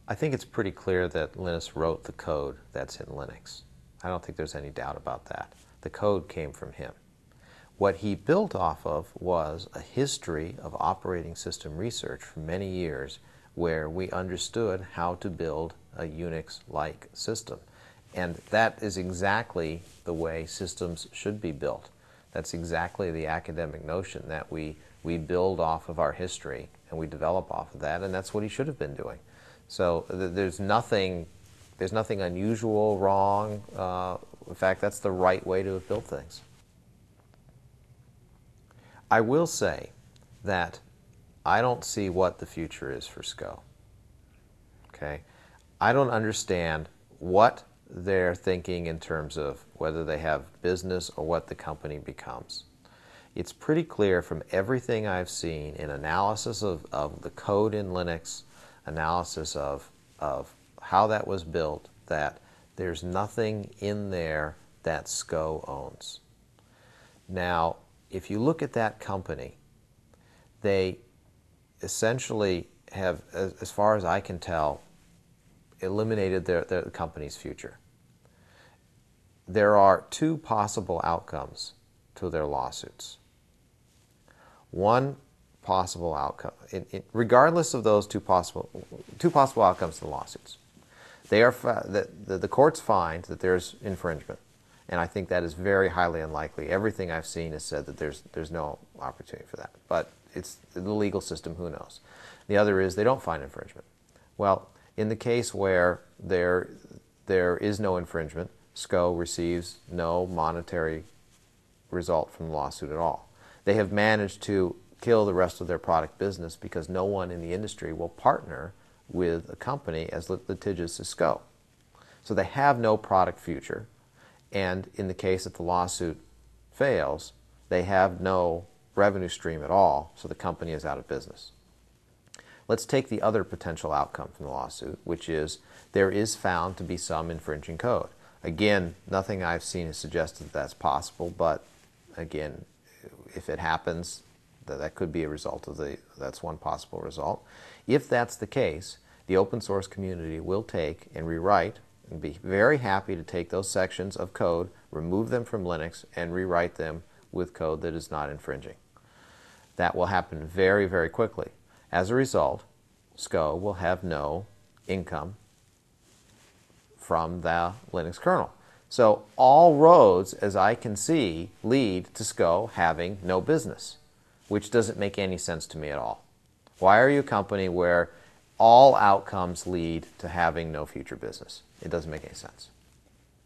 I think it's pretty clear that Linus wrote the code that's in Linux. I don't think there's any doubt about that. The code came from him. What he built off of was a history of operating system research for many years where we understood how to build a Unix-like system. And that is exactly the way systems should be built. That's exactly the academic notion, that we build off of our history and we develop off of that, and that's what he should have been doing. So there's nothing unusual, wrong. In fact, that's the right way to have built things. I will say that I don't see what the future is for SCO. Okay? I don't understand what they're thinking in terms of whether they have business or what the company becomes. It's pretty clear from everything I've seen in analysis of the code in Linux, analysis of how that was built, that there's nothing in there that SCO owns. Now, if you look at that company, they essentially have, as far as I can tell, eliminated their company's future. There are two possible outcomes to their lawsuits. One possible outcome, regardless of those two possible outcomes to the lawsuits, the courts find that there's infringement, and I think that is very highly unlikely. Everything I've seen has said that there's no opportunity for that, but it's the legal system, who knows. The other is they don't find infringement. Well, in the case where there is no infringement, SCO receives no monetary result from the lawsuit at all. They have managed to kill the rest of their product business because no one in the industry will partner with a company as litigious as SCO. So they have no product future, and in the case that the lawsuit fails, they have no revenue stream at all, so the company is out of business. Let's take the other potential outcome from the lawsuit, which is there is found to be some infringing code. Again, nothing I've seen has suggested that that's possible, but again, if it happens, that could be a result of that's one possible result. If that's the case, the open source community will take and rewrite and be very happy to take those sections of code, remove them from Linux, and rewrite them with code that is not infringing. That will happen very, very quickly. As a result, SCO will have no income from the Linux kernel. So all roads, as I can see, lead to SCO having no business, which doesn't make any sense to me at all. Why are you a company where all outcomes lead to having no future business? It doesn't make any sense.